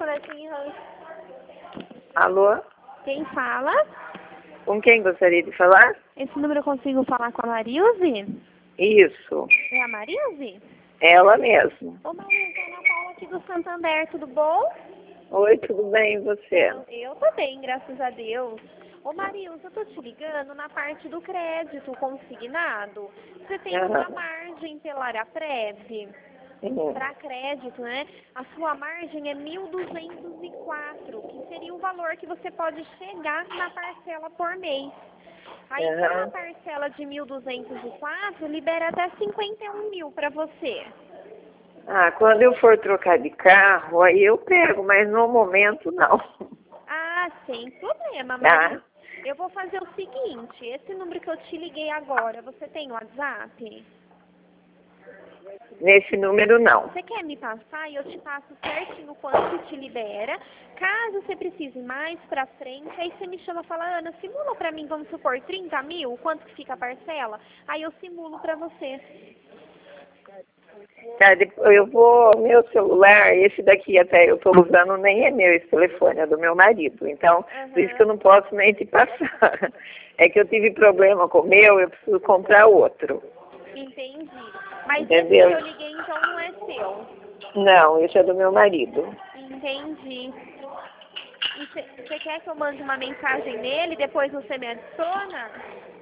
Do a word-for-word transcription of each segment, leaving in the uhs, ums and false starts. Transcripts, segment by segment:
Coletinho. Alô? Quem fala? Com quem gostaria de falar? Esse número eu consigo falar com a Marilze? Isso, É a Marilze? ela mesma. Ô Marilze, é a Ana Paula aqui do Santander, tudo bom? Oi, tudo bem, e você? Eu tô bem, graças a Deus. Ô Marilze, eu tô te ligando na parte do crédito consignado. Você tem uma Aham. margem pela Araprev Uhum. para crédito, né? A sua margem é mil duzentos e quatro, que seria o valor que você pode chegar na parcela por mês. Aí, com uma Aham. parcela de mil duzentos e quatro, libera até cinquenta e um mil para você. Ah, quando eu for trocar de carro, aí eu pego, mas no momento não. Ah, sem problema, Tá? Maria. Eu vou fazer o seguinte, esse número que eu te liguei agora, você tem WhatsApp? Nesse número não. Você quer me passar e eu te passo certinho quanto que te libera. Caso você precise mais pra frente, aí você me chama e fala, Ana, simula pra mim, vamos supor, trinta mil, quanto que fica a parcela? Aí eu simulo pra você. Tá, depois eu vou, meu celular, esse daqui até eu tô usando, nem é meu esse telefone, é do meu marido. Então, por isso que eu Aham, não posso nem te passar. É que eu tive problema com o meu, eu preciso comprar outro. entendi. Mas esse que Entendeu? eu liguei, então, não é seu. Não, esse é do meu marido. Entendi. E você quer que eu mande uma mensagem nele, depois você me adiciona?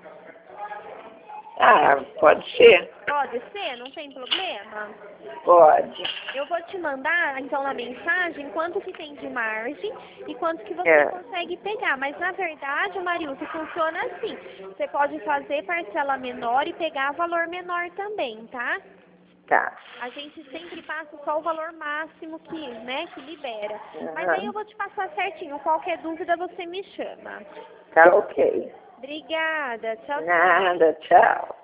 Ah, pode ser? Pode ser, não tem problema. Pode. Eu vou te mandar, então, na mensagem, quanto que tem de margem e quanto que você É, consegue pegar. Mas, na verdade, Marilson, funciona assim. Você pode fazer parcela menor e pegar valor menor também, tá? tá. A gente sempre passa só o valor máximo que, né, que libera. Mas aí eu Aham. vou te passar certinho. Qualquer dúvida, você me chama. Tá ok. Obrigada. Tchau, tchau. Nada, tchau.